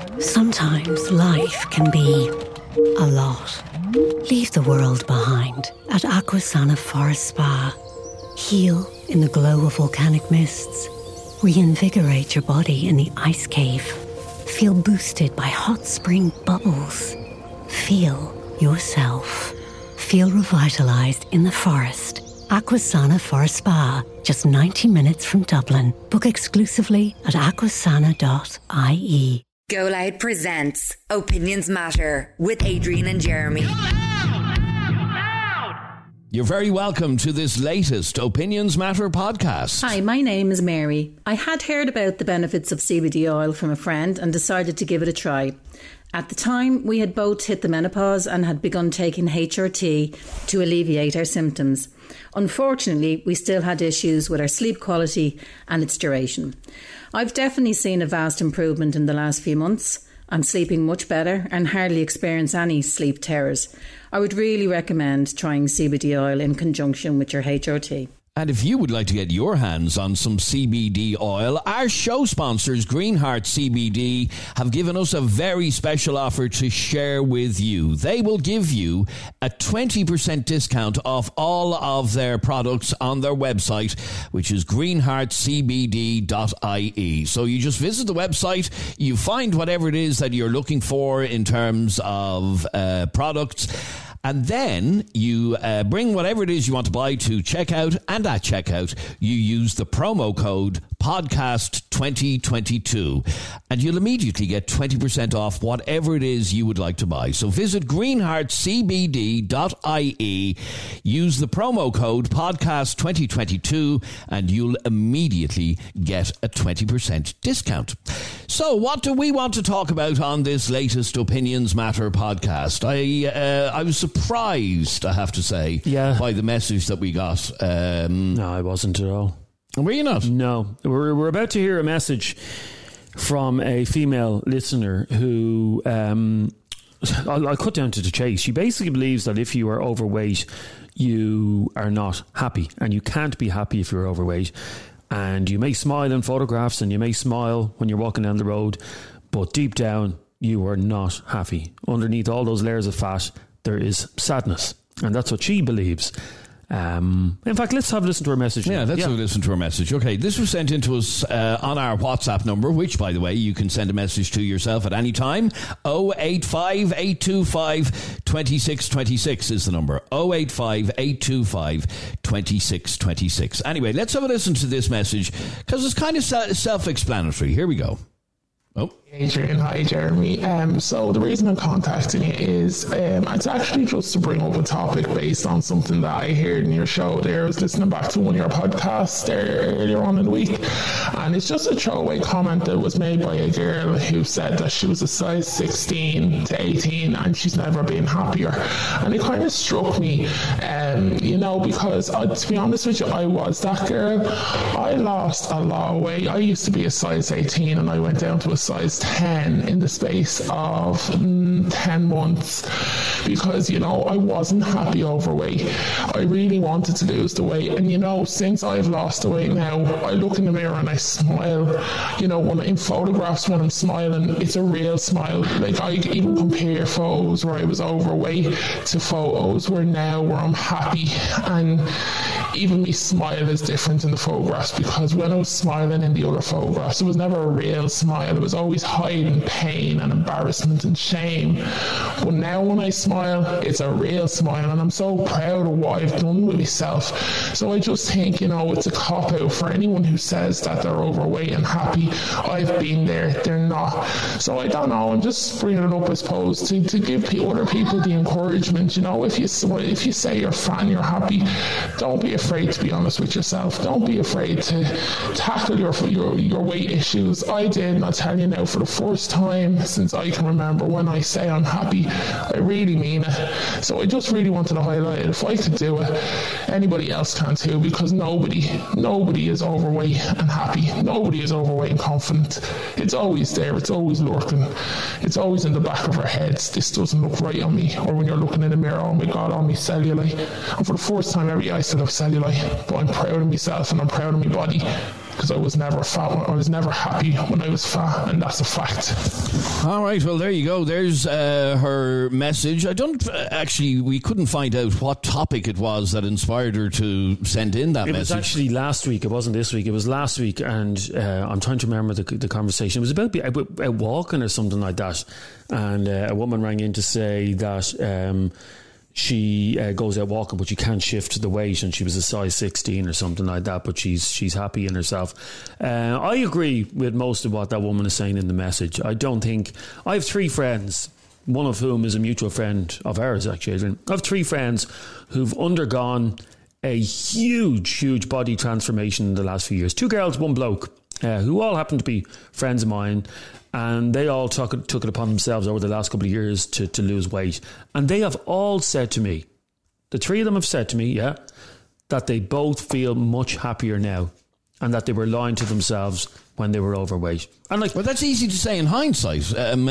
Sometimes life can be a lot. Leave the world behind at Aquasana Forest Spa. Heal in the glow of volcanic mists. Reinvigorate your body in the ice cave. Feel boosted by hot spring bubbles. Feel yourself. Feel revitalized in the forest. Aquasana Forest Spa, just 90 minutes from Dublin. Book exclusively at aquasana.ie. Go Loud presents Opinions Matter with Adrian and Jeremy. You're very welcome to this latest Opinions Matter podcast. Hi, my name is Mary. I had heard about the benefits of CBD oil from a friend and decided to give it a try. At the time, we had both hit the menopause and had begun taking HRT to alleviate our symptoms. Unfortunately, we still had issues with our sleep quality and its duration. I've definitely seen a vast improvement in the last few months. I'm sleeping much better and hardly experience any sleep terrors. I would really recommend trying CBD oil in conjunction with your HRT. And if you would like to get your hands on some CBD oil, our show sponsors, Greenheart CBD, have given us a very special offer to share with you. They will give you a 20% discount off all of their products on their website, which is greenheartcbd.ie. So you just visit the website, you find whatever it is that you're looking for in terms of products, and then you bring whatever it is you want to buy to checkout, and at checkout, you use the promo code podcast2022, and you'll immediately get 20% off whatever it is you would like to buy. So visit greenheartcbd.ie, use the promo code podcast2022, and you'll immediately get a 20% discount. So what do we want to talk about on this latest Opinions Matter podcast? I was surprised, I have to say, by the message that we got. No, I wasn't at all. Were you not? No. We're about to hear a message from a female listener who, I'll cut down to the chase. She basically believes that if you are overweight, you are not happy, and you can't be happy if you're overweight. And you may smile in photographs and you may smile when you're walking down the road, but deep down, you are not happy. Underneath all those layers of fat, there is sadness. And that's what she believes. In fact, let's have a listen to her message. Yeah, let's have a listen to her message. Okay, this was sent in to us on our WhatsApp number, which, by the way, you can send a message to yourself at any time. 085 825 2626 is the number. 085 825 2626. Anyway, let's have a listen to this message, because it's kind of self-explanatory. Here we go. Oh. Adrian, hi Jeremy. So the reason I'm contacting you is it's actually just to bring up a topic based on something that I heard in your show there. I was listening back to one of your podcasts there earlier on in the week, and it's just a throwaway comment that was made by a girl who said that she was a size 16 to 18 and she's never been happier. And it kind of struck me, because to be honest with you, I was that girl. I lost a lot of weight. I used to be a size 18 and I went down to a size 10 in the space of 10 months because, I wasn't happy overweight. I really wanted to lose the weight. And, since I've lost the weight now, I look in the mirror and I smile. When in photographs, when I'm smiling, it's a real smile. Like, I even compare photos where I was overweight to photos where I'm happy. And even my smile is different in the photographs, because when I was smiling in the other photographs, it was never a real smile. It was always hiding pain and embarrassment and shame. But now when I smile, it's a real smile, and I'm so proud of what I've done with myself. So I just think, it's a cop-out for anyone who says that they're overweight and happy. I've been there, they're not. So I don't know, I'm just bringing it up, I suppose, to give other people the encouragement. If you say you're fat and you're happy, don't be afraid to be honest with yourself. Don't be afraid to tackle your weight issues. I did, and I'll tell you now, for the first time since I can remember, when I say I'm happy, I really mean it. So I just really wanted to highlight it. If I could do it, anybody else can too, because nobody is overweight and happy. Nobody is overweight and confident. It's always there. It's always lurking. It's always in the back of our heads. This doesn't look right on me. Or when you're looking in the mirror, oh my God, on me cellulite. And for the first time ever, I still have cellulite, but I'm proud of myself and I'm proud of my body. because I was never fat. I was never happy when I was fat, and that's a fact. All right, well, there you go. There's her message. I don't we couldn't find out what topic it was that inspired her to send in that message. It was actually last week. It wasn't this week. It was last week, and I'm trying to remember the conversation. It was about walking or something like that, and a woman rang in to say that she goes out walking, but she can't shift the weight, and she was a size 16 or something like that, but she's happy in herself. I agree with most of what that woman is saying in the message. I have 3 friends, one of whom is a mutual friend of ours, actually, Adrian. I have 3 friends who've undergone a huge body transformation in the last few years. 2 girls, 1 bloke, who all happen to be friends of mine, and they all took it upon themselves over the last couple of years to lose weight. And they have all said to me, the 3 of them have said to me, that they both feel much happier now, and that they were lying to themselves when they were overweight. And well, that's easy to say in hindsight.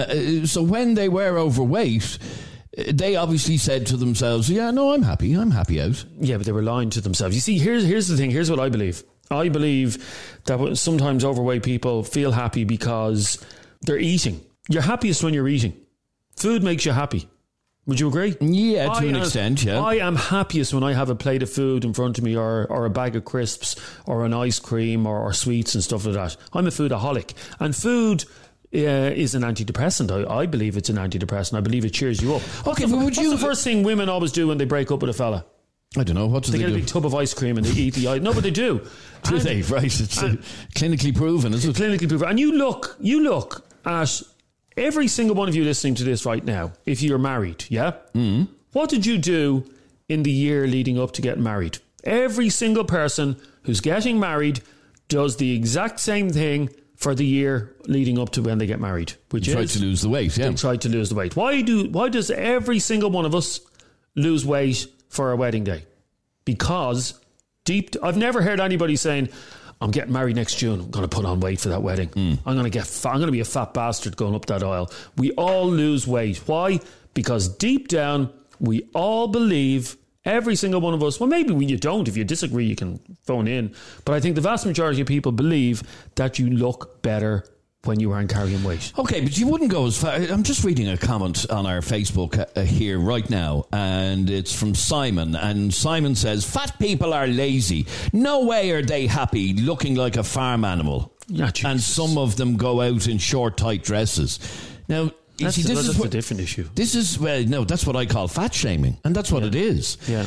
So when they were overweight, they obviously said to themselves, I'm happy out. Yeah, but they were lying to themselves. You see, here's the thing. Here's what I believe. I believe that sometimes overweight people feel happy because they're eating. You're happiest when you're eating. Food makes you happy. Would you agree? Yeah, to an extent, yeah. I am happiest when I have a plate of food in front of me, or a bag of crisps, or an ice cream, or sweets and stuff like that. I'm a foodaholic. And food is an antidepressant. I believe it's an antidepressant. I believe it cheers you up. Okay, but what's the first thing women always do when they break up with a fella? I don't know. What do they do? They get a big tub of ice cream and they eat the ice. No, but they do. Do they? Right. It's clinically proven, isn't it? Clinically proven. And you look at every single one of you listening to this right now, if you're married, yeah? Mm. What did you do in the year leading up to getting married? Every single person who's getting married does the exact same thing for the year leading up to when they get married, which is... Try to lose the weight, yeah. They try to lose the weight. Why does every single one of us lose weight for our wedding day? Because I've never heard anybody saying, I'm getting married next June, I'm going to put on weight for that wedding. I'm going to be a fat bastard going up that aisle. We all lose weight. Why? Because deep down, we all believe, every single one of us, well, maybe you don't. If you disagree, you can phone in. But I think the vast majority of people believe that you look better when you aren't carrying weight. Okay, but you wouldn't go as far. I'm just reading a comment on our Facebook here right now, and it's from Simon. And Simon says, fat people are lazy. No way are they happy looking like a farm animal. And some of them go out in short, tight dresses. Now, that's a different issue. This is, that's what I call fat shaming, and that's what it is. Yeah.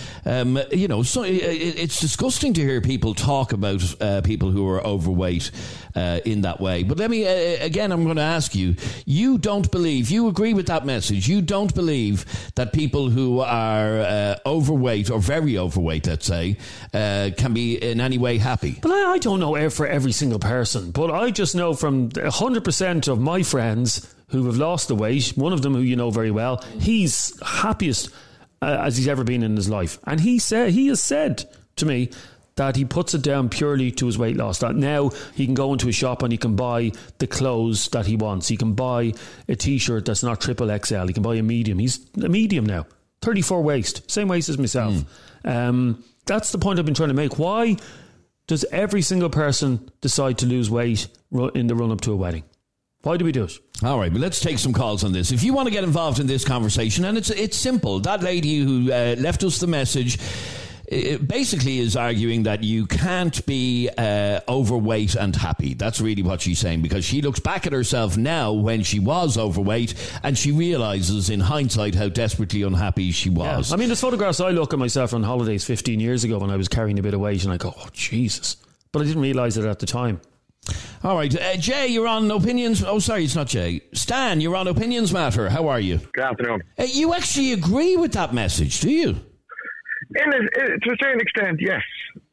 So it's disgusting to hear people talk about people who are overweight in that way. But let me, again, I'm going to ask you, you agree with that message? You don't believe that people who are overweight, or very overweight, let's say, can be in any way happy? But I don't know for every single person, but I just know from 100% of my friends who have lost the weight, one of them who you know very well, he's happiest as he's ever been in his life. And he has said to me that he puts it down purely to his weight loss. That now he can go into a shop and he can buy the clothes that he wants. He can buy a t-shirt that's not XXL. He can buy a medium. He's a medium now. 34 waist. Same waist as myself. That's the point I've been trying to make. Why does every single person decide to lose weight in the run-up to a wedding? Why do we do it? All right, but let's take some calls on this. If you want to get involved in this conversation, and it's simple. That lady who left us the message basically is arguing that you can't be overweight and happy. That's really what she's saying, because she looks back at herself now when she was overweight, and she realises in hindsight how desperately unhappy she was. Yeah. I mean, there's photographs I look at myself on holidays 15 years ago when I was carrying a bit of weight, and I go, oh, Jesus. But I didn't realise it at the time. All right, Jay, you're on Opinions. Oh, sorry, it's not Jay. Stan, you're on Opinions Matter. How are you? Good afternoon. You actually agree with that message, do you? To a certain extent, yes.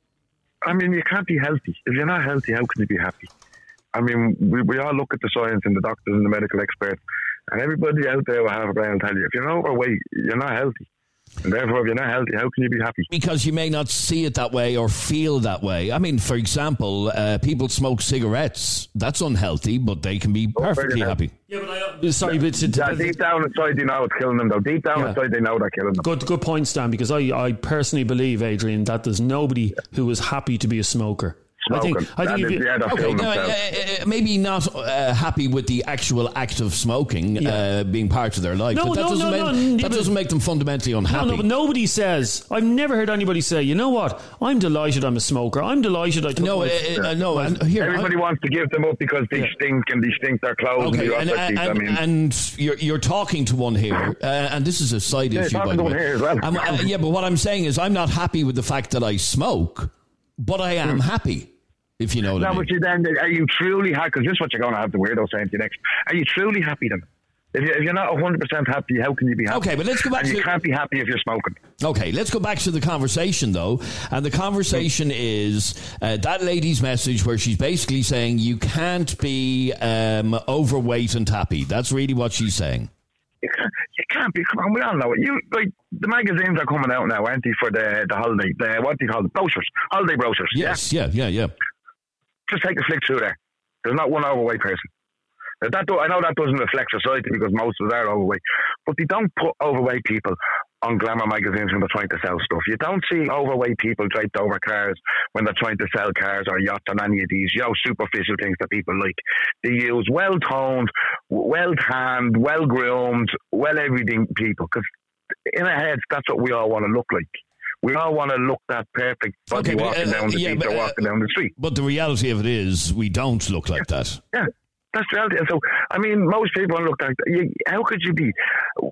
I mean, you can't be healthy. If you're not healthy, how can you be happy? I mean, we all look at the science and the doctors and the medical experts, and everybody out there will have a brain and tell you, if you're not overweight, you're not healthy. And therefore, if you're not healthy, how can you be happy? Because you may not see it that way or feel that way. I mean, for example, people smoke cigarettes. That's unhealthy, but they can be perfectly happy. Yeah, but deep down inside, they know it's killing them, though. Deep down inside, they know they're killing them. Good point, Stan, because I personally believe, Adrian, that there's nobody who is happy to be a smoker. smoking. I think if you, they're Okay, filming now, themselves. maybe not happy with the actual act of smoking being part of their life. No, but that doesn't make them fundamentally unhappy. No, but nobody says. I've never heard anybody say, you know what? I'm delighted I'm a smoker. I'm delighted I took no. And here, everybody wants to give them up because they stink and they stink their clothes. Okay, and you're talking to one here, and this is a side issue. Talking to one here as well. But what I'm saying is, I'm not happy with the fact that I smoke, but I am happy. If you know what I mean. But then, are you truly happy? Because this is what you're going to have the weirdo saying to you next. Are you truly happy then? If you're not 100% happy, how can you be happy? Okay, but let's go back and you can't be happy if you're smoking. Okay, let's go back to the conversation, though. And the conversation is that lady's message where she's basically saying you can't be overweight and happy. That's really what she's saying. You can't be. Come on, we all know it. The magazines are coming out now, aren't they, for the holiday? What do you call it? Brochures. Holiday brochures. Yes, yeah. Just take a flick through there. There's not one overweight person. I know that doesn't reflect society because most of us are overweight, but they don't put overweight people on glamour magazines when they're trying to sell stuff. You don't see overweight people draped over cars when they're trying to sell cars or yachts and any of these, superficial things that people like. They use well-toned, well-tanned, well-groomed, well-everything people, because in our heads, that's what we all want to look like. We all want to look that perfect body walking down the street or walking down the street. But the reality of it is we don't look like that. Yeah, that's the reality. And so, most people don't look like that. How could you be...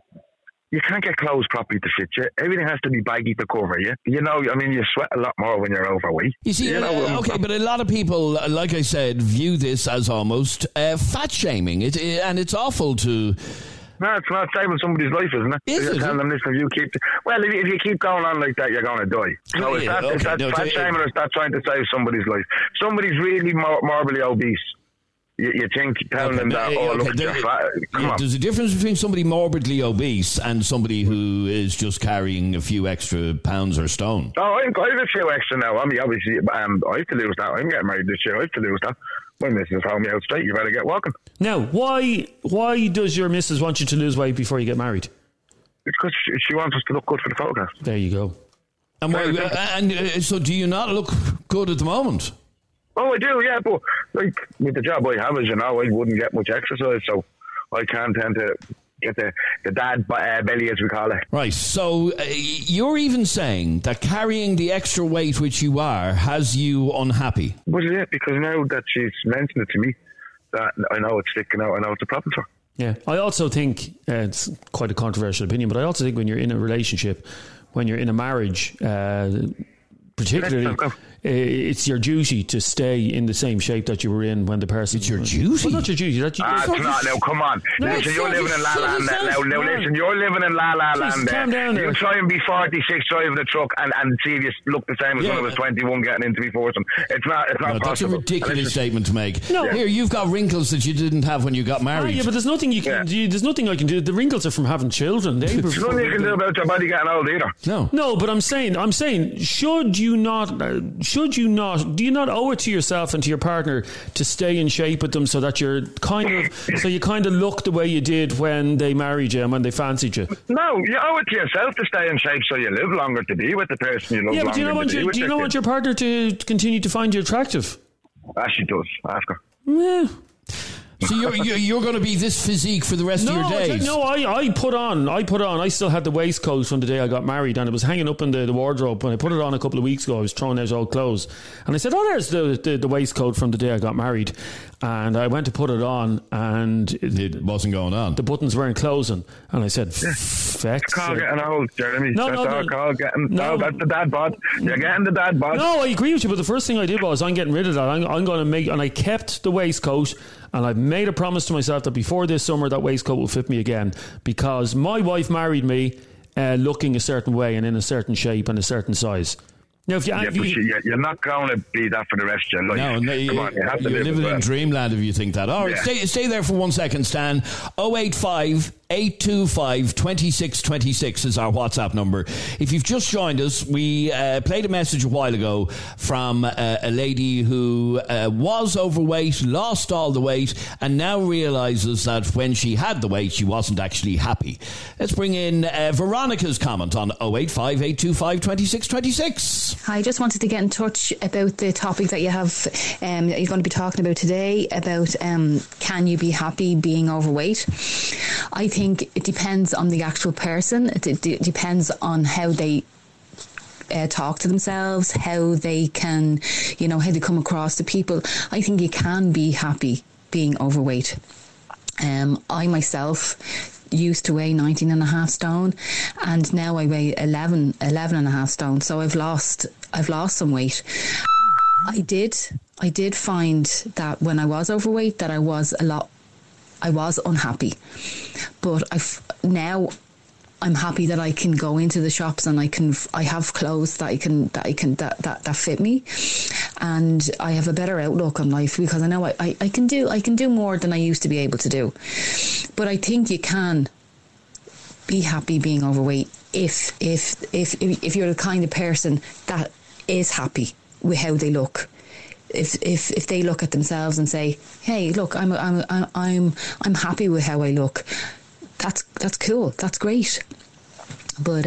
You can't get clothes properly to fit you. Everything has to be baggy to cover you. You sweat a lot more when you're overweight. You see, but a lot of people, like I said, view this as almost fat shaming. And it's awful to... No, it's not saving somebody's life, isn't it? Is it? Telling them this, if you keep going on like that, you're going to die. So is that fat shaming, or is that trying to save somebody's life? Somebody's really morbidly obese. You think telling them that, look, you're fat. Come on. There's a difference between somebody morbidly obese and somebody who is just carrying a few extra pounds or stone. Oh, I have a few extra now. Obviously, I have to lose that. I'm getting married this year. I have to lose that. My missus told me out straight, you better get walking. Now, why does your missus want you to lose weight before you get married? It's because she wants us to look good for the photograph. There you go. And so do you not look good at the moment? Oh, I do, yeah, but with the job I have, as you know, I wouldn't get much exercise, so I can't tend to get the dad belly, as we call it. Right, so you're even saying that carrying the extra weight which you are has you unhappy? Well, yeah, because now that she's mentioned it to me, that I know it's sticking out, I know it's a problem for her. Yeah, I also think, it's quite a controversial opinion, but I also think when you're in a relationship, when you're in a marriage, particularly, it's your duty to stay in the same shape that you were in when the person... It's your duty? Well, not your duty. It's not. Now, come on. No, listen, you're living in La Land. Now, listen, you're living in La Land. Calm down there. You try and be 46 driving a truck and see if you look the same as when I was 21 getting into me foursome. It's not possible. That's a ridiculous statement to make. No. Here, you've got wrinkles that you didn't have when you got married. Yeah, but there's nothing you can do. There's nothing I can do. The wrinkles are from having children. There's nothing you can do about your body getting old either. No, but I'm saying, should you not, do you not owe it to yourself and to your partner to stay in shape with them so that you kind of look the way you did when they married you and when they fancied you? No, you owe it to yourself to stay in shape so you live longer to be with the person you love. Yeah, but do you not want your partner to continue to find you attractive? She does. Ask her. Yeah. So you're going to be this physique for the rest of your days? I put on. I still had the waistcoat from the day I got married, and it was hanging up in the wardrobe. When I put it on a couple of weeks ago, I was throwing out old clothes, and I said, "Oh, there's the waistcoat from the day I got married." And I went to put it on, and it wasn't going on. The buttons weren't closing, and I said, "Feck." It's called getting old, Jeremy. That's the dad bod. You're getting the dad bod. No, I agree with you, but the first thing I did was I'm getting rid of that. I'm going to make, and I kept the waistcoat. And I've made a promise to myself that before this summer that waistcoat will fit me again, because my wife married me looking a certain way and in a certain shape and a certain size. Now, you're not going to be that for the rest of your life. No, you're living in dreamland if you think that. All right, stay there for 1 second, Stan. 085 825 2626 is our WhatsApp number. If you've just joined us, we played a message a while ago from a lady who was overweight, lost all the weight, and now realises that when she had the weight, she wasn't actually happy. Let's bring in Veronica's comment on 085 825 2626. I just wanted to get in touch about the topic that you have, that you're going to be talking about today, about can you be happy being overweight? I think it depends on the actual person. It depends on how they talk to themselves, how they can, how they come across to people. I think you can be happy being overweight. I myself used to weigh 19.5 stone, and now I weigh 11.5 stone. So I've lost some weight. I did find that when I was overweight that I was unhappy, but now I'm happy that I can go into the shops and I have clothes that fit me, and I have a better outlook on life because I know I can do more than I used to be able to do. But I think you can be happy being overweight if you're the kind of person that is happy with how they look. If they look at themselves and say, "Hey, look, I'm happy with how I look," that's cool. That's great. But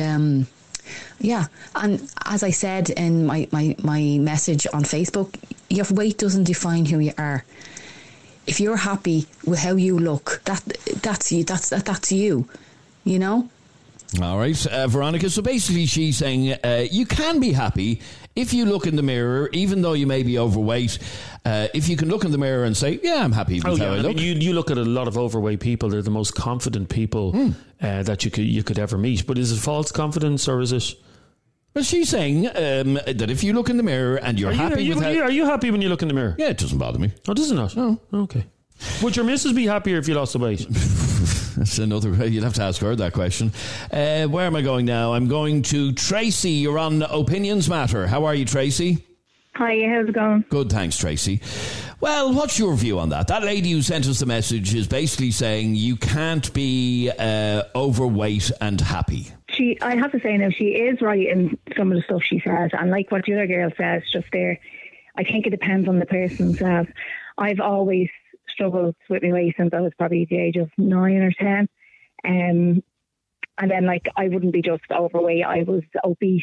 yeah, and as I said in my message on Facebook, your weight doesn't define who you are. If you're happy with how you look, that's you. That's you. You know. All right, Veronica. So basically, she's saying you can be happy if you look in the mirror, even though you may be overweight. If you can look in the mirror and say, "Yeah, I'm happy with how I look." You look at a lot of overweight people; they're the most confident people that you could ever meet. But is it false confidence or is it? Well, she's saying that if you look in the mirror and you're happy with how... Are you happy when you look in the mirror? Yeah, it doesn't bother me. Oh, does it not? Oh, okay. Would your missus be happier if you lost the weight? That's another... You'd have to ask her that question. Where am I going now? I'm going to Tracy. You're on Opinions Matter. How are you, Tracy? Hi, how's it going? Good, thanks, Tracy. Well, what's your view on that? That lady who sent us the message is basically saying you can't be overweight and happy. I have to say now, she is right in some of the stuff she says, and like what the other girl says just there, I think it depends on the person themselves. I've always struggled with my weight since I was probably the age of 9 or 10. And then, like, I wouldn't be just overweight, I was obese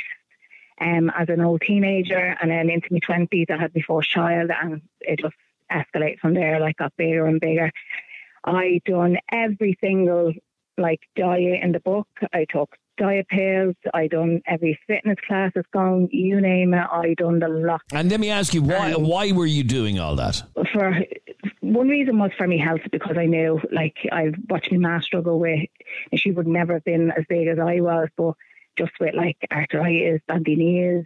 as an old teenager, and then into my 20s I had my first child, and it just escalated from there, like got bigger and bigger. I done every single diet in the book. I took diet pills, I done every fitness class that's gone, you name it, I done the lot. And let me ask you, why were you doing all that? For one reason was for my health, because I knew, I watched my ma struggle with, and she would never have been as big as I was, but just with arthritis, bandy knees,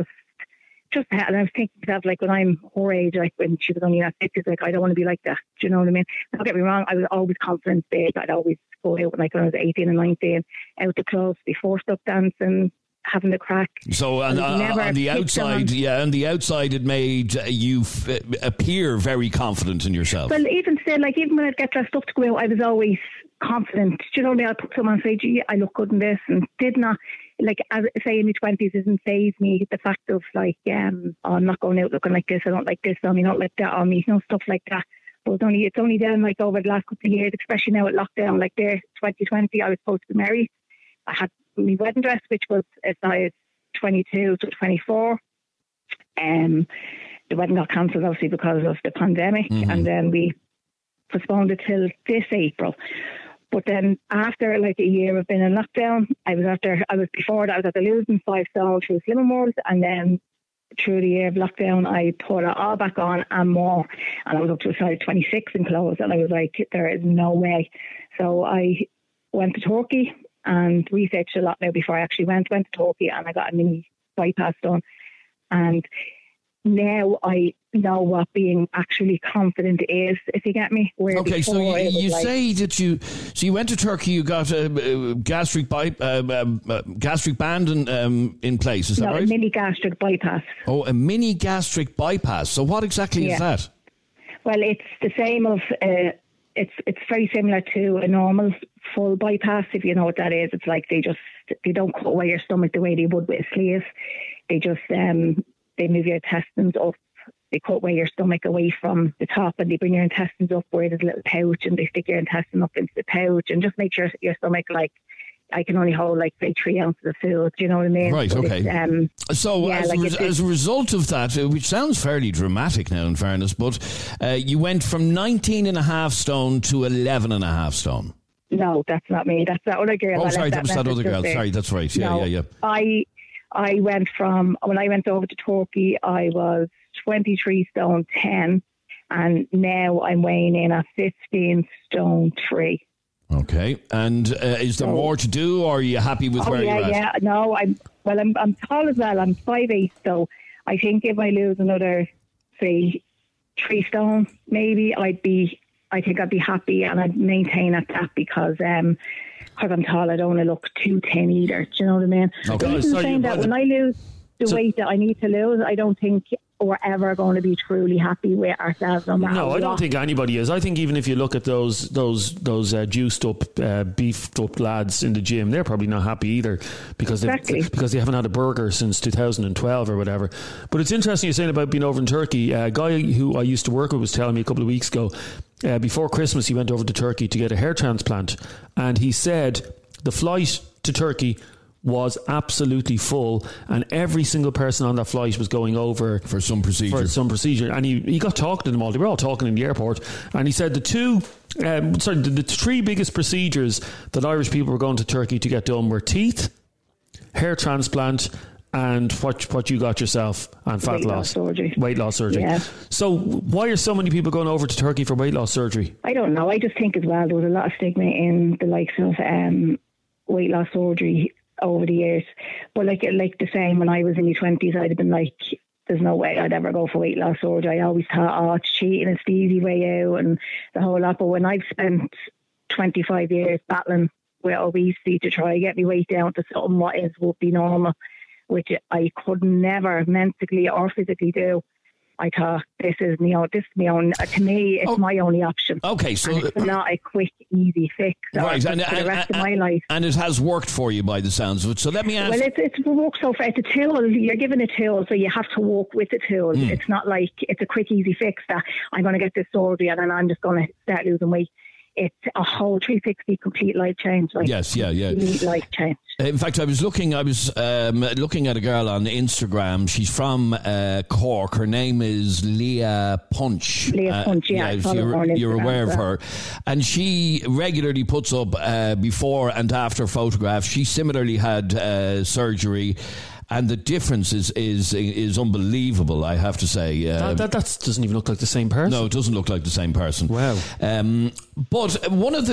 just and I was thinking to myself, when I'm her age, when she was only in her 50s, I don't want to be like that. Do you know what I mean? Don't get me wrong, I was always confident big. I'd always go out when I was 18 and 19, out to clubs, before stuff dancing, having the crack. So on the outside, it made you appear very confident in yourself. Well, even still, even when I'd get dressed up to go out, I was always confident. Do you know what I mean? I'd put someone and say, "Gee, I look good in this," and did not. As I say, in my 20s, doesn't faze me the fact of I'm not going out looking like this, I don't like this on me, not like that on me, stuff like that. But it's only then over the last couple of years, especially now at lockdown, 2020, I was supposed to be married. I had my wedding dress, which was a size 22 to 24. The wedding got cancelled, obviously, because of the pandemic, and then we postponed it till this April. But then after a year of being in lockdown, I was after losing 5 stone through Slimming World, and then through the year of lockdown, I put it all back on and more, and I was up to a size 26 in clothes, and I was like, there is no way. So I went to Turkey and researched a lot now before I actually went to Turkey, and I got a mini bypass done, and now I know what being actually confident is, if you get me. Okay, so you say that you went to Turkey, you got a gastric band in place, is that right? No, a mini gastric bypass. Oh, a mini gastric bypass. So what exactly is that? Well, it's the same of it's very similar to a normal full bypass, if you know what that is. It's like they don't cut away your stomach the way they would with a sleeve. They just they move your intestines up. They cut away your stomach away from the top, and they bring your intestines up where there's a little pouch, and they stick your intestine up into the pouch and just make sure your stomach, like, I can only hold like say 3 ounces of food. Do you know what I mean? Right. Okay. So yeah, as a result of that, which sounds fairly dramatic now, in fairness, but you went from 19.5 stone to 11.5 stone. No, that's not me. That's that other girl. Oh, sorry, that was that other girl. Sorry, that's right. Yeah, yeah. I went from, when I went over to Turkey, I was 23 stone 10, and now I'm weighing in at 15 stone 3. Okay, and is there more to do, or are you happy with where you're at? Yeah, no, I'm tall as well. I'm 5'8", so I think if I lose another, say, 3 stone, maybe I think I'd be happy, and I'd maintain at that because I'm tall. I don't want to look too thin either. Do you know what I mean? Okay. I'm saying that when I lose the weight that I need to lose, I don't think we're ever going to be truly happy with ourselves. No, I don't think anybody is. I think even if you look at those juiced up, beefed up lads in the gym, they're probably not happy either because they haven't had a burger since 2012 or whatever. But it's interesting you're saying about being over in Turkey. A guy who I used to work with was telling me a couple of weeks ago, before Christmas he went over to Turkey to get a hair transplant, and he said the flight to Turkey was absolutely full, and every single person on that flight was going over for some procedure. And he got talking to them all. They were all talking in the airport, and he said the 3 biggest procedures that Irish people were going to Turkey to get done were teeth, hair transplant, and what you got yourself, and weight loss surgery. Yeah. So why are so many people going over to Turkey for weight loss surgery? I don't know. I just think as well there was a lot of stigma in the likes of weight loss surgery over the years, but like the same when I was in my 20s, I'd have been like, there's no way I'd ever go for weight loss surgery. I always thought, it's cheating, it's the easy way out and the whole lot. But when I've spent 25 years battling with obesity to try to get my weight down to something what would be normal, which I could never mentally or physically do, I thought, this is my own. To me, it's my only option. Okay, so and it's not a quick, easy fix. Right, for the rest of my life. And it has worked for you by the sounds of it. So let me ask. Well, it's worked so far. It's a tool. You're given a tool, so you have to walk with the tool. It's not like it's a quick, easy fix that I'm going to get this surgery and then I'm just going to start losing weight. It's a whole 360 complete life change. Yes, yeah. Complete life change. In fact, I was looking at a girl on Instagram. She's from Cork. Her name is Leah Punch. Leah Punch, yeah. You're aware of her. And she regularly puts up before and after photographs. She similarly had surgery. And the difference is unbelievable, I have to say. That doesn't even look like the same person. No, it doesn't look like the same person. Wow. But one of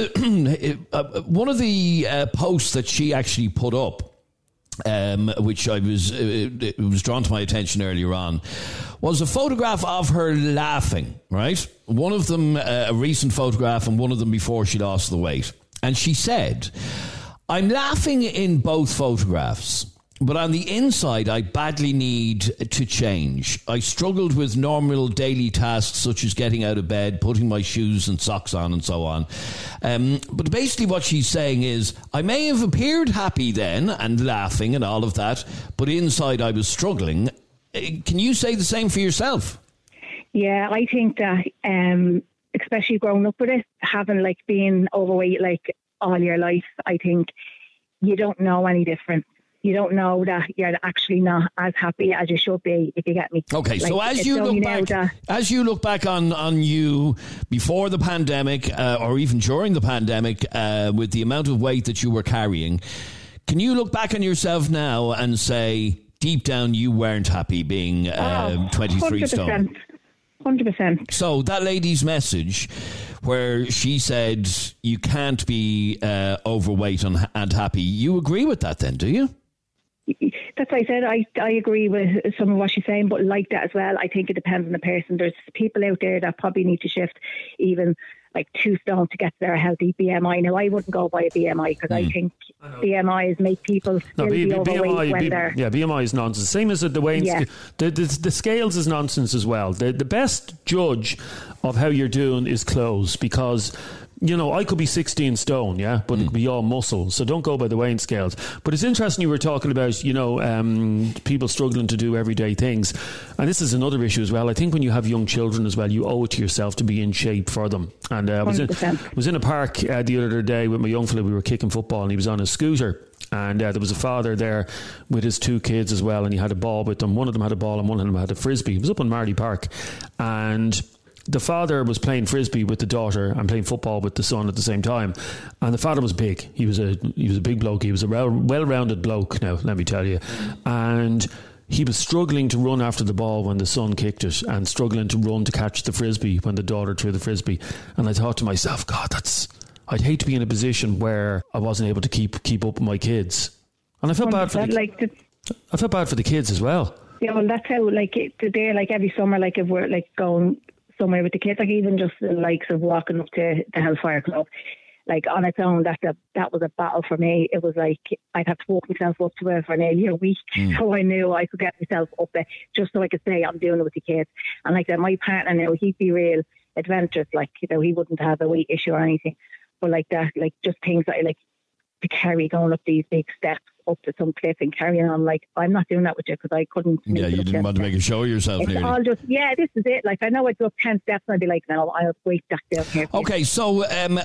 the posts that she actually put up, which it was drawn to my attention earlier on, was a photograph of her laughing. Right, one of them a recent photograph, and one of them before she lost the weight. And she said, "I'm laughing in both photographs. But on the inside, I badly need to change. I struggled with normal daily tasks such as getting out of bed, putting my shoes and socks on and so on. But basically what she's saying is, I may have appeared happy then and laughing and all of that, but inside I was struggling. Can you say the same for yourself?" Yeah, I think that, especially growing up with it, having being overweight all your life, I think you don't know any different. You don't know that you're actually not as happy as you should be, if you get me. Okay, so as you look back on you before the pandemic, or even during the pandemic, with the amount of weight that you were carrying, can you look back on yourself now and say, deep down, you weren't happy being 23 100%, stone? 100%. So that lady's message, where she said you can't be overweight and happy, you agree with that then, do you? That's what I said. I agree with some of what she's saying, but like that as well, I think it depends on the person. There's people out there that probably need to shift even like 2 stone to get to their healthy BMI. Now, I wouldn't go by a BMI because I think BMIs make people still be overweight when they're... Yeah, BMI is nonsense. Same as the weighing the scales is nonsense as well. The best judge of how you're doing is clothes, because... I could be 16 stone, but it could be all muscle. So don't go by the weighing scales. But it's interesting you were talking about, people struggling to do everyday things. And this is another issue as well. I think when you have young children as well, you owe it to yourself to be in shape for them. And I was in a park the other day with my young fella. We were kicking football and he was on a scooter. And there was a father there with his 2 kids as well. And he had a ball with them. One of them had a ball and one of them had a frisbee. It was up on Marley Park. And... the father was playing frisbee with the daughter and playing football with the son at the same time, and the father was big. He was a big bloke. He was a well-rounded bloke. Now, let me tell you, and he was struggling to run after the ball when the son kicked it, and struggling to run to catch the frisbee when the daughter threw the frisbee. And I thought to myself, God, I'd hate to be in a position where I wasn't able to keep up with my kids, and I felt bad for I felt bad for the kids as well. Yeah, well, that's how today, every summer, if we're going somewhere with the kids, even just the likes of walking up to the Hellfire Club, on its own, that was a battle for me. It was I'd have to walk myself up to it for nearly a week, so I knew I could get myself up there just so I could say I'm doing it with the kids. And my partner now, he'd be real adventurous, he wouldn't have a weight issue or anything, but just things to carry going up these big steps up to some cliff and carrying on. I'm not doing that with you because I couldn't. Yeah, you didn't want to make a show of yourself. It's all just, this is it. I know I'd go up 10 steps and I'd be no, I'll wait back down here. Okay, so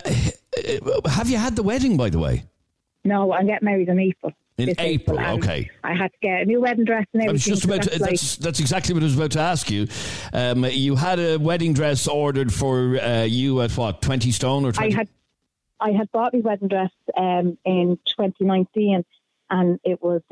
have you had the wedding, by the way? No, I'm getting married in April. In April, okay. I had to get a new wedding dress and everything. That's exactly what I was about to ask you. You had a wedding dress ordered for you at what, 20 stone or 20? I had bought my wedding dress in 2019, and it was,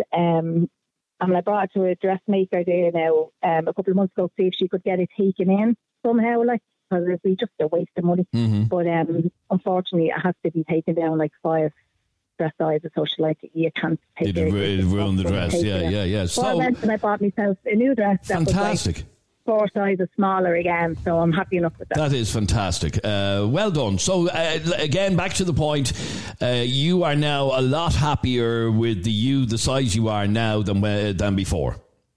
I brought it to a dressmaker there now a couple of months ago to see if she could get it taken in somehow, because it'd be just a waste of money. Mm-hmm. But unfortunately, it has to be taken down 5 dress sizes, so you can't take it. It'd ruin the dress, yeah. So I went and I bought myself a new dress. Fantastic. That was 4 sizes smaller again, so I'm happy enough with that. That is fantastic. Well done. So again, back to the point, you are now a lot happier with the size you are now than before.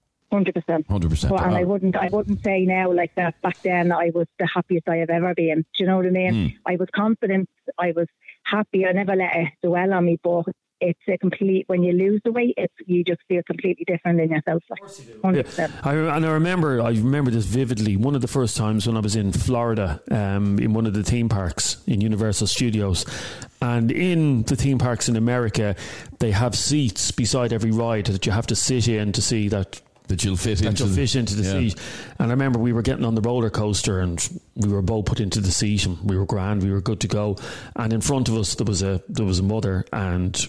100%. 100%. Well, and I wouldn't say now that back then I was the happiest I have ever been. Do you know what I mean? I was confident. I was happy. I never let it dwell on me, but it's a complete, when you lose the weight, you just feel completely different in yourself. Of course you do. 100%. I remember this vividly. One of the first times when I was in Florida, in one of the theme parks in Universal Studios, and in the theme parks in America, they have seats beside every ride that you have to sit in to see that you'll fit into the seat. And I remember we were getting on the roller coaster and we were both put into the seat and we were grand, we were good to go. And in front of us there was a mother and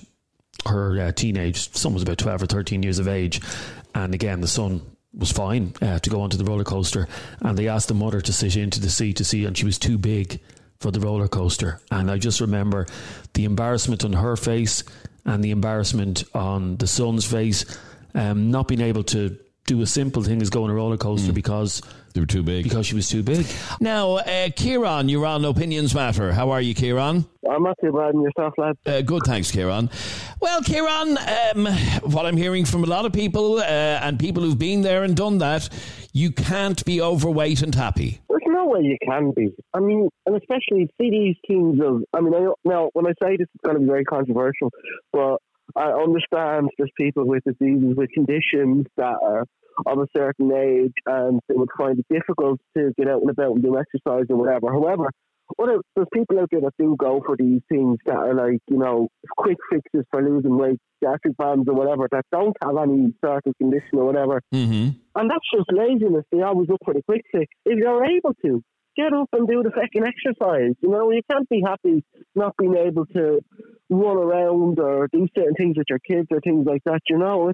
her teenage son was about 12 or 13 years of age, and again the son was fine to go onto the roller coaster, and they asked the mother to sit into the seat to see, and she was too big for the roller coaster. And I just remember the embarrassment on her face and the embarrassment on the son's face, not being able to do a simple thing as go on a roller coaster because they were too big. Because she was too big. Now, Kieran, you're on Opinions Matter. How are you, Kieran? I'm not too bad. And yourself, lad? Good, thanks, Kieran. Well, Kieran, what I'm hearing from a lot of people and people who've been there and done that, you can't be overweight and happy. There's no way you can be. I mean, and especially see these teams of, now when I say this, it's going to be very controversial, but I understand there's people with diseases, with conditions that are of a certain age, and they would find it difficult to get out and about and do exercise or whatever. However, there's people out there that do go for these things that are quick fixes for losing weight, gastric bands or whatever, that don't have any sort of condition or whatever. Mm-hmm. And that's just laziness. They always look for the quick fix. If you're able to, get up and do the fucking exercise. You can't be happy not being able to run around or do certain things with your kids or things like that.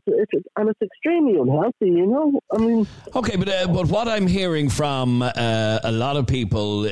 It's extremely unhealthy. Okay, but what I'm hearing from a lot of people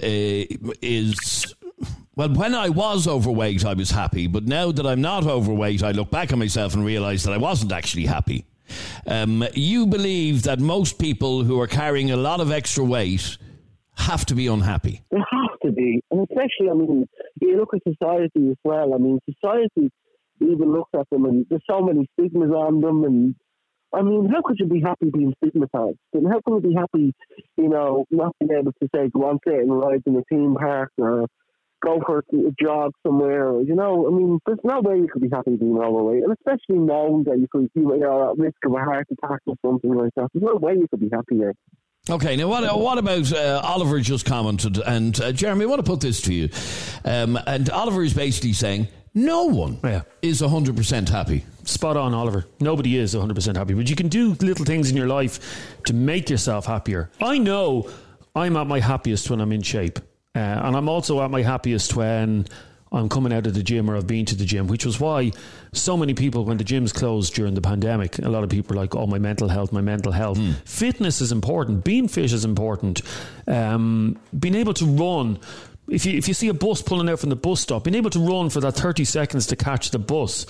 is, well, when I was overweight, I was happy, but now that I'm not overweight, I look back at myself and realise that I wasn't actually happy. You believe that most people who are carrying a lot of extra weight have to be unhappy? They have to be. And especially, I mean, you look at society as well. I mean, society even looks at them and there's so many stigmas on them. And I mean, how could you be happy being stigmatized? And how can you be happy, you know, not being able to say, go on sit and ride in a theme park or go for a jog somewhere? Or, you know, I mean, there's no way you could be happy being overweight. And especially knowing that you are at risk of a heart attack or something like that. There's no way you could be happy there. Okay, now what about Oliver just commented, and Jeremy, I want to put this to you. And Oliver is basically saying no one is 100% happy. Spot on, Oliver. Nobody is 100% happy, but you can do little things in your life to make yourself happier. I know I'm at my happiest when I'm in shape, and I'm also at my happiest when I'm coming out of the gym or I've been to the gym, which was why so many people, when the gyms closed during the pandemic, a lot of people are like, oh, my mental health. Fitness is important. Being fit is important. Being able to run. If you see a bus pulling out from the bus stop, being able to run for that 30 seconds to catch the bus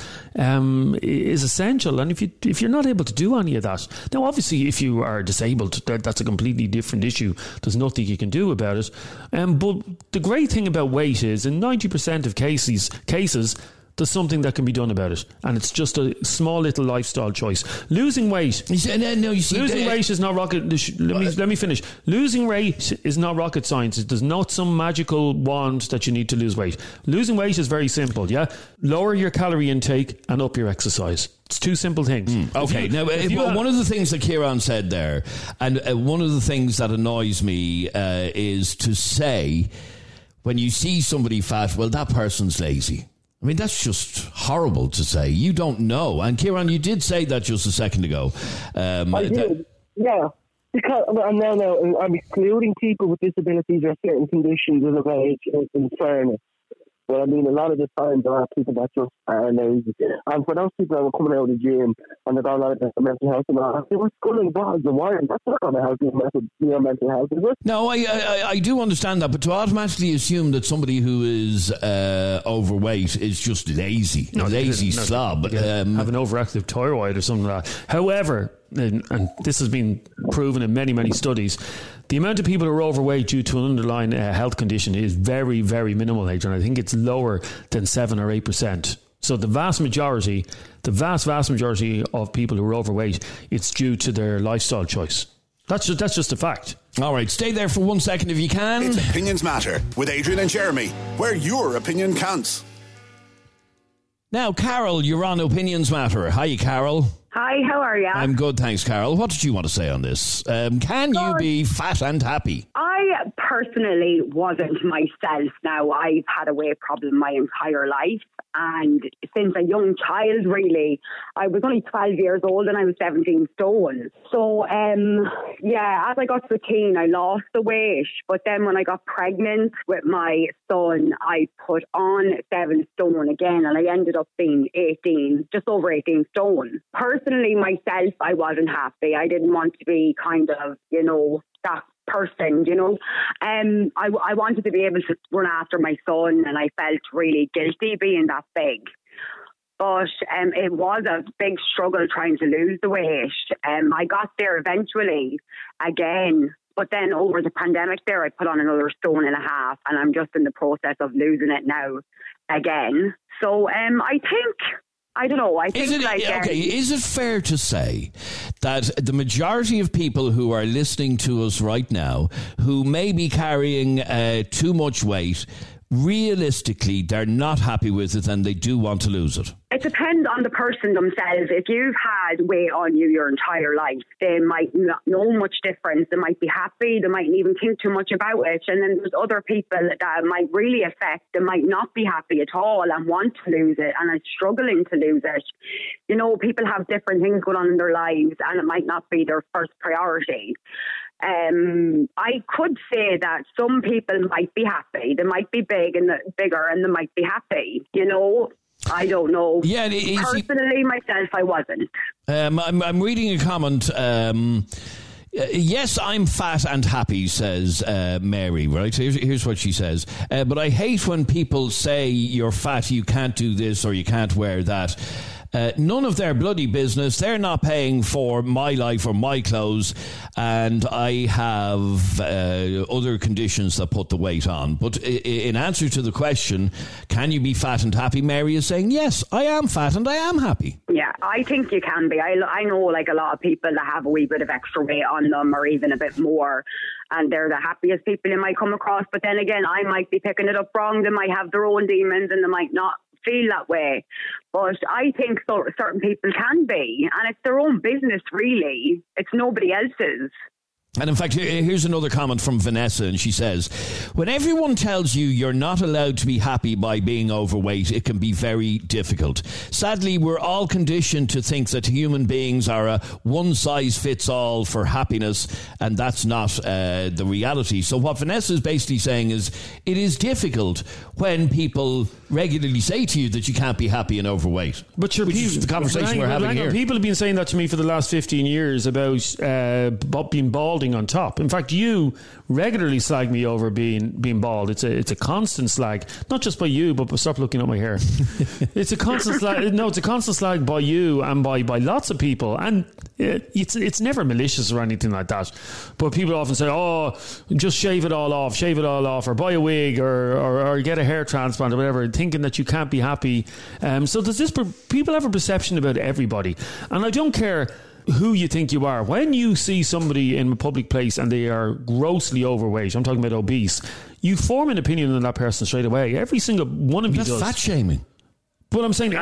is essential. And if you're not able to do any of that, now obviously if you are disabled, that's a completely different issue. There's nothing you can do about it. But the great thing about weight is, in 90% of cases, there's something that can be done about it, and it's just a small little lifestyle choice. Losing weight, weight is not rocket. Let me finish. Losing weight is not rocket science. There's not some magical wand that you need to lose weight. Losing weight is very simple. Yeah, lower your calorie intake and up your exercise. It's two simple things. Okay, one of the things that Kieran said there, and one of the things that annoys me is to say, when you see somebody fat, well, that person's lazy. I mean, that's just horrible to say. You don't know. And Kieran, you did say that just a second ago. I did, yeah. Because I'm excluding people with disabilities or certain conditions as of age, in fairness. But I mean, a lot of the time there are people that just are lazy. And for those people that were coming out of the gym and they got a lot of mental health and all, they were schooling balls and wires. That's not going to help your mental health, is it? No, I do understand that, but to automatically assume that somebody who is overweight is just lazy, slob. Have an overactive thyroid or something like that. However, and this has been proven in many, many studies, the amount of people who are overweight due to an underlying health condition is very, very minimal, Adrian. I think it's lower than 7 or 8%. So the vast majority of people who are overweight, it's due to their lifestyle choice. That's just a fact. All right, stay there for 1 second if you can. It's Opinions Matter with Adrian and Jeremy, where your opinion counts. Now, Carol, you're on Opinions Matter. Hi, Carol. Hi, how are you? I'm good, thanks, Carol. What did you want to say on this? Can you be fat and happy? I personally wasn't myself. Now, I've had a weight problem my entire life. And since a young child, really, I was only 12 years old and I was 17 stone. So, as I got to a teen, I lost the weight. But then when I got pregnant with my son, I put on 7 stone again and I ended up being just over 18 stone. Personally, myself, I wasn't happy. I didn't want to be kind of, that person, I wanted to be able to run after my son, and I felt really guilty being that big. But it was a big struggle trying to lose the weight. I got there eventually again, but then over the pandemic there, I put on another 1.5 stone, and I'm just in the process of losing it now again. So I don't know. Is it fair to say that the majority of people who are listening to us right now, who may be carrying too much weight, realistically, they're not happy with it and they do want to lose it? It depends on the person themselves. If you've had weight on you your entire life, they might not know much difference. They might be happy. They mightn't even think too much about it. And then there's other people that might really affect. They might not be happy at all and want to lose it and are struggling to lose it. People have different things going on in their lives and it might not be their first priority. I could say that some people might be happy. They might be bigger and they might be happy, I don't know. Yeah, personally, myself, I wasn't. I'm reading a comment. Yes, I'm fat and happy, says Mary, right? Here's what she says. But I hate when people say you're fat, you can't do this or you can't wear that. none of their bloody business. They're not paying for my life or my clothes, and I have other conditions that put the weight on. But in answer to the question, can you be fat and happy, Mary is saying, yes, I am fat and I am happy. Yeah, I think you can be. I know like a lot of people that have a wee bit of extra weight on them or even a bit more, and they're the happiest people you might come across. But then again, I might be picking it up wrong. They might have their own demons and they might not feel that way. But I think certain people can be, and it's their own business, really. It's nobody else's. And in fact, here's another comment from Vanessa, and she says, when everyone tells you you're not allowed to be happy by being overweight, it can be very difficult. Sadly, we're all conditioned to think that human beings are a one-size-fits-all for happiness, and that's not the reality. So what Vanessa is basically saying is, it is difficult when people regularly say to you that you can't be happy and overweight. But which is the conversation we're having here. People have been saying that to me for the last 15 years about being balding on top. In fact, you regularly slag me over being bald. It's a constant slag, not just by you, but stop looking at my hair. It's a constant slag. No, it's a constant slag by you and by lots of people, and it's never malicious or anything like that. But people often say, "Oh, just shave it all off, or buy a wig, or get a hair transplant, or whatever," thinking that you can't be happy. So there's this. People have a perception about everybody, and I don't care who you think you are. When you see somebody in a public place and they are grossly overweight, I'm talking about obese, you form an opinion on that person straight away. Every single one of you does. That's fat shaming. But I'm saying,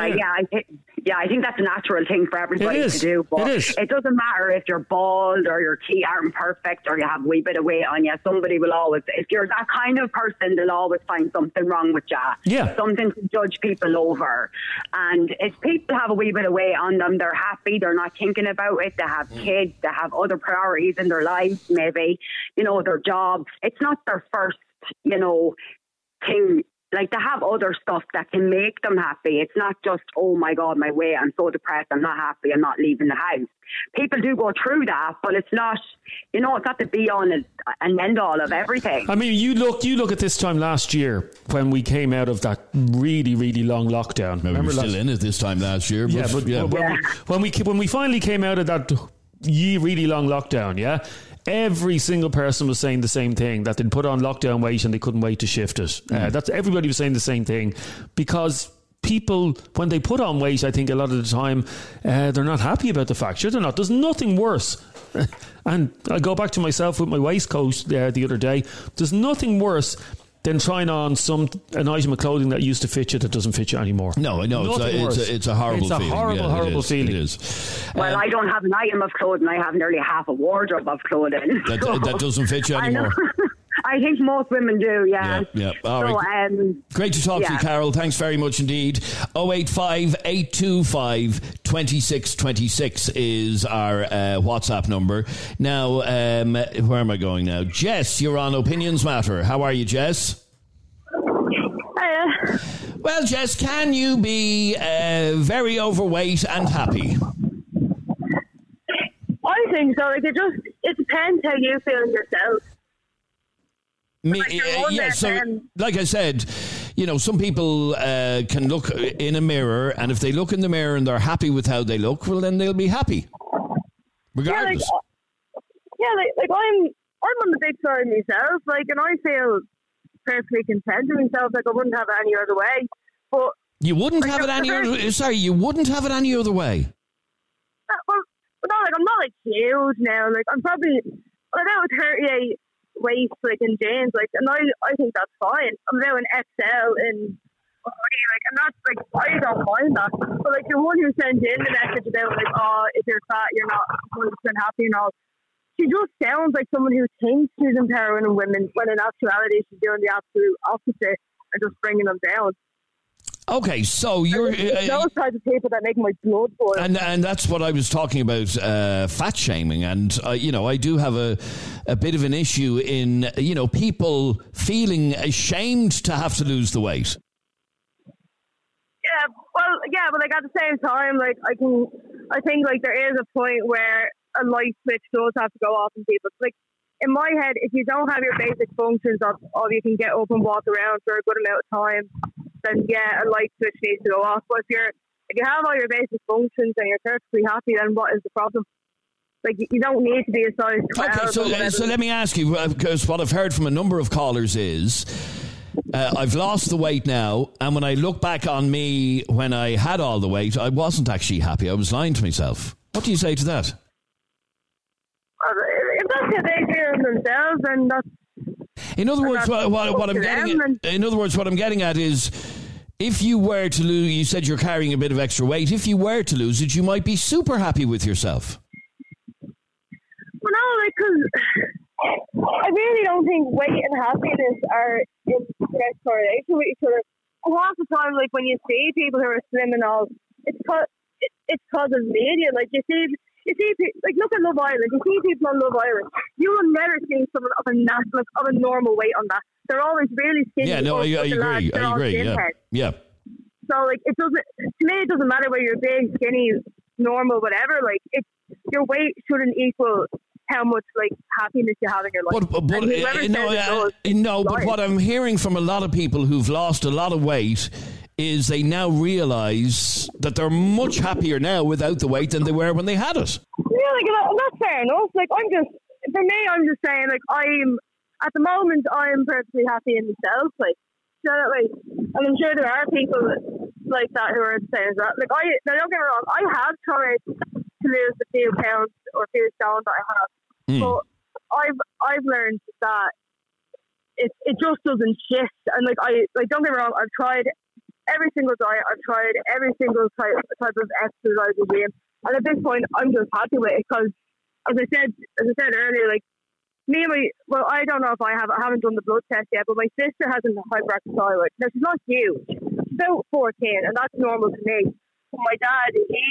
I think that's a natural thing for everybody to do. But it doesn't matter if you're bald or your teeth aren't perfect or you have a wee bit of weight on you. Somebody will always, if you're that kind of person, they'll always find something wrong with you. Yeah. Something to judge people over. And if people have a wee bit of weight on them, they're happy, they're not thinking about it, they have kids, they have other priorities in their lives, maybe, their jobs. It's not their first, thing. Like, they have other stuff that can make them happy. It's not just, oh my God, my weight, I'm so depressed, I'm not happy, I'm not leaving the house. People do go through that, but it's not, it's not the be all and end all of everything. I mean, you look at this time last year when we came out of that really, really long lockdown. Maybe we're still in it this time last year. When we finally came out of that really long lockdown, every single person was saying the same thing, that they'd put on lockdown weight and they couldn't wait to shift it. That's everybody was saying the same thing, because people, when they put on weight, I think a lot of the time they're not happy about the fact. Sure, they're not. There's nothing worse. And I go back to myself with my waistcoat the other day. There's nothing worse than trying on an item of clothing that used to fit you that doesn't fit you anymore. No, I know. It's a horrible feeling. It's a horrible feeling. It is. Well, I don't have an item of clothing. I have nearly half a wardrobe of clothing. That doesn't fit you anymore. I think most women do, yeah. All right. Great to talk to you, Carol. Thanks very much indeed. 085 825 2626 is our WhatsApp number. Now, where am I going now? Jess, you're on Opinions Matter. How are you, Jess? Hiya. Well, Jess, can you be very overweight and happy? I think so. It depends how you feel yourself. Like I said, some people can look in a mirror, and if they look in the mirror and they're happy with how they look, well, then they'll be happy, regardless. I'm on the big side myself, and I feel perfectly content with myself. I wouldn't have it any other way. But you wouldn't have it any other. Sorry, you wouldn't have it any other way. I'm not huge now. I'm probably about 38. Waist in jeans, and I think that's fine. I'm now an XL in and that's I don't mind that. But the one who sent in the message about if you're fat you're not 100% happy and all, she just sounds like someone who thinks she's empowering women when in actuality she's doing the absolute opposite and just bringing them down. Okay, so you're it's those types of people that make my blood boil, and that's what I was talking about, fat shaming, and I do have a bit of an issue in people feeling ashamed to have to lose the weight. But at the same time, I think there is a point where a light switch does have to go off in people. In my head, if you don't have your basic functions of you can get up and walk around for a good amount of time, then a light switch needs to go off. But if you're If you have all your basic functions and you're perfectly happy, then what is the problem? Like, you don't need to be a size 12. Okay, so let me ask you, because what I've heard from a number of callers is, I've lost the weight now, and when I look back on me when I had all the weight, I wasn't actually happy. I was lying to myself. What do you say to that? If that's how they feel themselves, then that's... In other words, what I'm getting at, in other words, what I'm getting at is, if you were to lose, you said you're carrying a bit of extra weight. If you were to lose it, you might be super happy with yourself. Well, no, like, because I really don't think weight and happiness are in direct correlation with each other. A lot of the time, like, when you see people who are slim and all, it's because of media. Like, you see, like, look at Love Island. You see people on Love Island. You will never see someone of a normal weight on that. They're always really skinny. Yeah, no, I agree. I agree. Yeah. So, like, it doesn't matter whether you're big, skinny, normal, whatever. Like, your weight shouldn't equal how much, like, happiness you have in your life. But what I'm hearing from a lot of people who've lost a lot of weight is they now realise that they're much happier now without the weight than they were when they had it. Yeah, like, that's fair enough. Like, I'm just saying, like, at the moment, I'm perfectly happy in myself. Like, you know, like, and I'm sure there are people like that who are saying that. Like, now don't get me wrong, I have tried to lose the few pounds or few stones that I have. But I've learned that it just doesn't shift. And don't get me wrong, I've tried every single diet, I've tried every single type of exercise regime, and at this point I'm just happy with it, because as I said earlier, like, I don't know if I haven't done the blood test yet, but my sister has a hyperactive. Now, she's not huge, she's about 14, and that's normal to me. But my dad,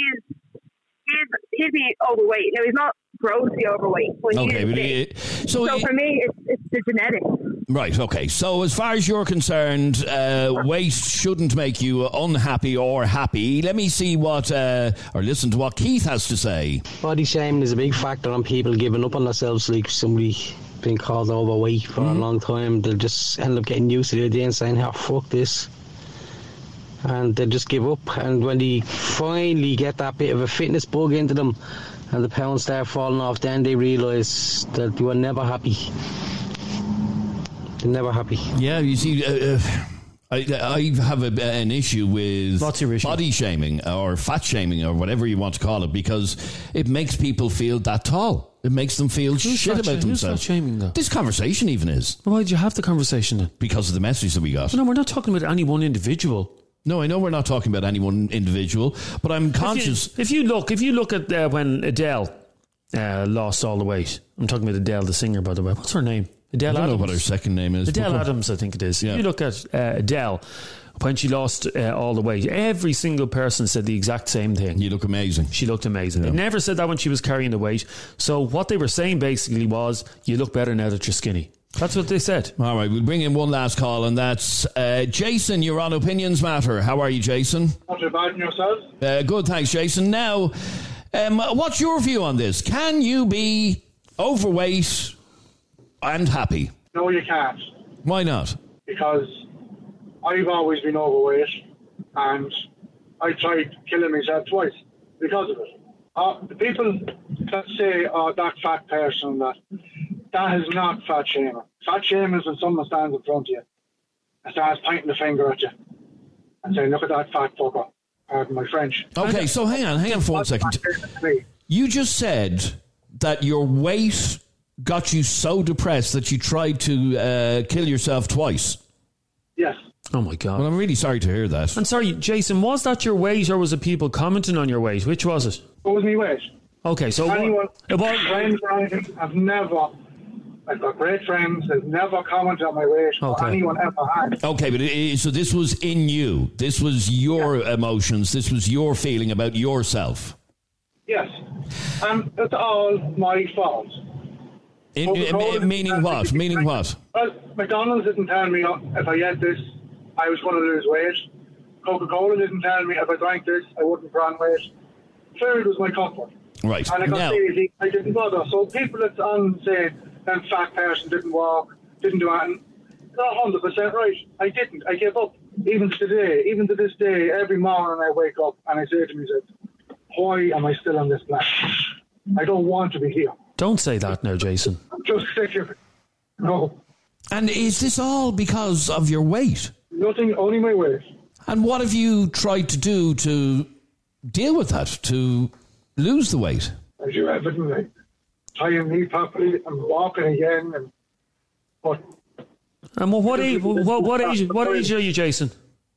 he'd be overweight. Now, he's not grossly overweight, but so for me, it's the genetics. Right, okay. So as far as you're concerned, weight shouldn't make you unhappy or happy. Let me see listen to what Keith has to say. Body shaming is a big factor on people giving up on themselves, like somebody being called overweight for a long time. They'll just end up getting used to the idea and saying, oh, fuck this. And they just give up. And when they finally get that bit of a fitness bug into them and the pounds start falling off, then they realise that they were never happy. They're never happy. Yeah, you see, I have an issue with body shaming or fat shaming or whatever you want to call it, because it makes people feel that tall. It makes them feel shit about themselves. Who's fat shaming, though? This conversation even is. Well, why did you have the conversation then? Because of the message that we got. No, we're not talking about any one individual. No, I know we're not talking about any one individual, but I'm conscious. If you look at when Adele lost all the weight, I'm talking about Adele, the singer, by the way. What's her name? Adele Adams. I don't know what her second name is. Adele Adams, I think it is. Yeah. If you look at Adele, when she lost all the weight, every single person said the exact same thing. You look amazing. She looked amazing. Yeah. They never said that when she was carrying the weight. So what they were saying basically was, you look better now that you're skinny. That's what they said. All right, we'll bring in one last call, and that's Jason. You're on Opinions Matter. How are you, Jason? Not too bad, and yourself? Good, thanks, Jason. Now, what's your view on this? Can you be overweight and happy? No, you can't. Why not? Because I've always been overweight, and I tried killing myself twice because of it. The people that say, oh, that fat person, that is not fat shaming. Fat shaming is when someone stands in front of you and starts pointing the finger at you and saying, look at that fat fucker. Pardon my French. Okay, so hang on for 1 second. You just said that your weight got you so depressed that you tried to kill yourself twice. Yes. Oh my God. Well, I'm really sorry to hear that. I'm sorry, Jason, was that your weight or was it people commenting on your weight? Which was it? It was me weight. Okay, so friends have never... I've got great friends. They've never commented on my weight or anyone ever had. Okay, but so this was in you. This was your emotions. This was your feeling about yourself. Yes. And it's all my fault. Meaning what? Meaning what? Well, McDonald's didn't tell me if I ate this, I was going to lose weight. Coca-Cola didn't tell me if I drank this, I wouldn't put on weight. Food was my comfort. Right. And I got lazy. I didn't bother. So people that's on saying that fat person didn't walk, didn't do anything, they're 100% right. I didn't. I gave up. even to this day, every morning I wake up and I say to myself, why am I still on this planet? I don't want to be here. Don't say that now, Jason. I'm just sick of it. No. And is this all because of your weight? Nothing, only my weight. And what have you tried to do to deal with that, to lose the weight? I do everything, like tying me properly and walking again. And what age are you, Jason?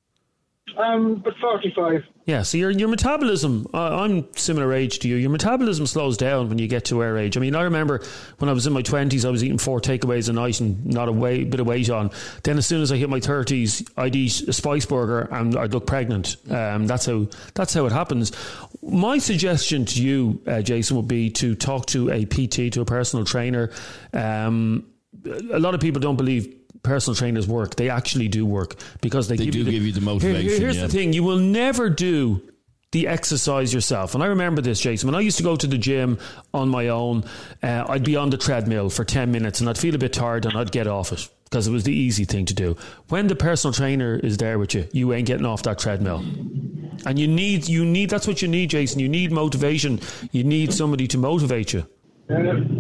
But 45. Yeah, so your metabolism, I'm similar age to you, your metabolism slows down when you get to our age. I mean, I remember when I was in my 20s, I was eating 4 takeaways a night and not a bit of weight on. Then as soon as I hit my 30s, I'd eat a spice burger and I'd look pregnant. That's how it happens. My suggestion to you, Jason, would be to talk to a PT, to a personal trainer. A lot of people don't believe personal trainers work. They actually do work because they give you the motivation. Here's the thing, you will never do the exercise yourself. And I remember this, Jason, when I used to go to the gym on my own, I'd be on the treadmill for 10 minutes and I'd feel a bit tired and I'd get off it because it was the easy thing to do. When the personal trainer is there with you, you ain't getting off that treadmill. And you need that's what you need, Jason. You need motivation. You need somebody to motivate you. I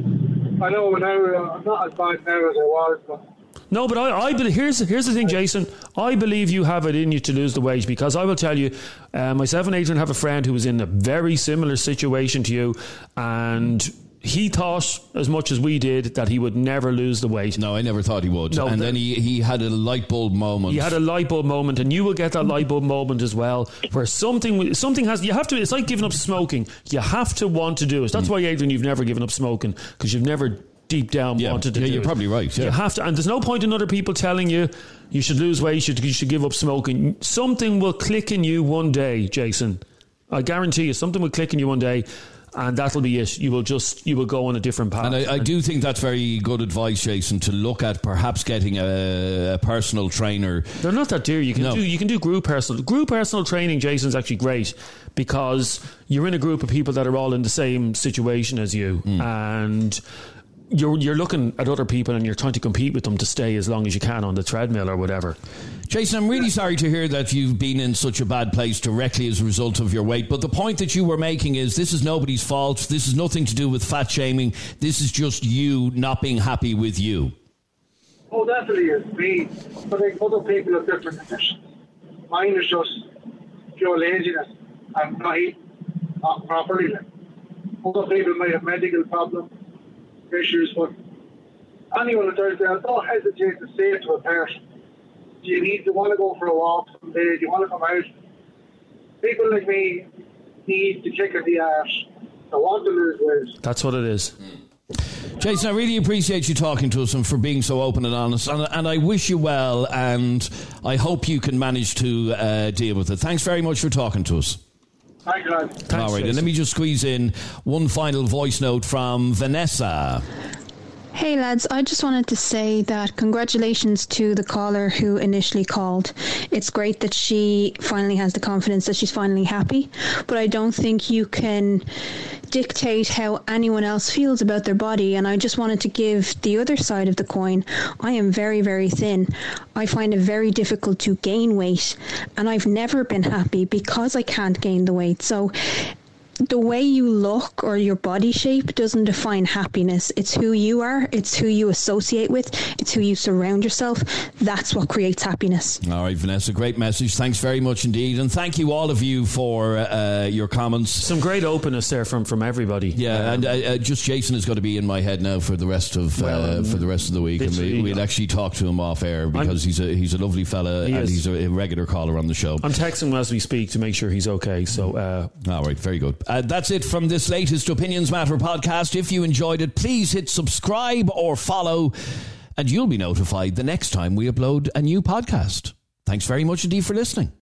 know now I'm not as bad now as I was, but no, but I believe, here's the thing, Jason. I believe you have it in you to lose the weight because I will tell you, myself and Adrian have a friend who was in a very similar situation to you, and he thought as much as we did that he would never lose the weight. No, I never thought he would. No, and then he had a light bulb moment. He had a light bulb moment, and you will get that light bulb moment as well, where something has. You have to. It's like giving up smoking. You have to want to do it. That's why, Adrian, you've never given up smoking because you've never deep down wanted to do you're it. Probably right. Yeah. You have to, and there's no point in other people telling you should lose weight, you should give up smoking. Something will click in you one day, Jason. I guarantee you, something will click in you one day, and that'll be it. You will go on a different path. And I do think that's very good advice, Jason, to look at perhaps getting a personal trainer. They're not that dear. You can do group personal training. Jason's actually great because you're in a group of people that are all in the same situation as you, and you're looking at other people and you're trying to compete with them to stay as long as you can on the treadmill or whatever. Jason, I'm really sorry to hear that you've been in such a bad place directly as a result of your weight. But the point that you were making is this is nobody's fault. This is nothing to do with fat shaming. This is just you not being happy with you. Oh, definitely is me. But like other people have different conditions. Mine is just pure laziness and not eating properly. Other people might have medical problems, issues, but anyone that does that, don't hesitate to say it to a person. Do you want to go for a walk someday? Do you want to come out? People like me need to kick in the arse. I want to lose weight. That's what it is. Jason, I really appreciate you talking to us and for being so open and honest, and I wish you well, and I hope you can manage to deal with it. Thanks very much for talking to us. Thank you, lad. Thanks, all right, and let me just squeeze in one final voice note from Vanessa. Hey lads, I just wanted to say that congratulations to the caller who initially called. It's great that she finally has the confidence that she's finally happy, but I don't think you can dictate how anyone else feels about their body, and I just wanted to give the other side of the coin. I am very, very thin. I find it very difficult to gain weight, and I've never been happy because I can't gain the weight. So the way you look or your body shape doesn't define happiness. It's who you are. It's who you associate with. It's who you surround yourself. That's what creates happiness. All right, Vanessa, great message. Thanks very much indeed. And thank you all of you for your comments. Some great openness there from everybody. Yeah, and just Jason is going to be in my head now for the rest of the week. And we'll actually talk to him off air because he's a lovely fella and he's a regular caller on the show. I'm texting him as we speak to make sure he's okay. So, all right, very good. That's it from this latest Opinions Matter podcast. If you enjoyed it, please hit subscribe or follow, and you'll be notified the next time we upload a new podcast. Thanks very much indeed for listening.